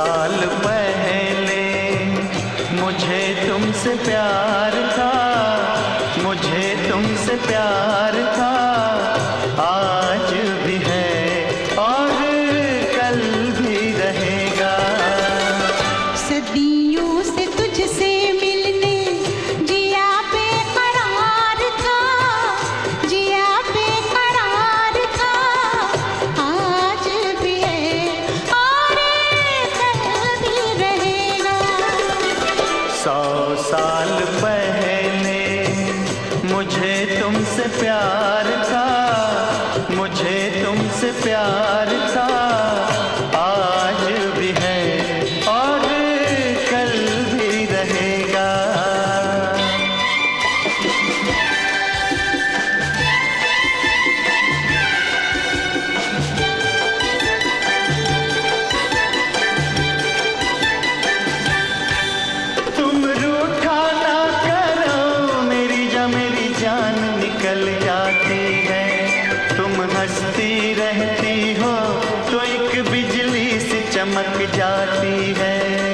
साल पहले मुझे तुमसे प्यार था, मुझे तुमसे प्यार था। आज भी है और कल भी रहेगा। सदियों से तुझसे मिलने जिया बेकरार था, जिया बेकरार था। आज भी है और कल भी रहेगा। 100 साल पहले मुझे तुमसे प्यार था, मुझे तुमसे प्यार था। आज भी है और कल भी रहेगा। तुम रूठा ना करो, मेरी जान निकल जाती है। तुम हंसती रहती हो तो एक बिजली सी चमक जाती है।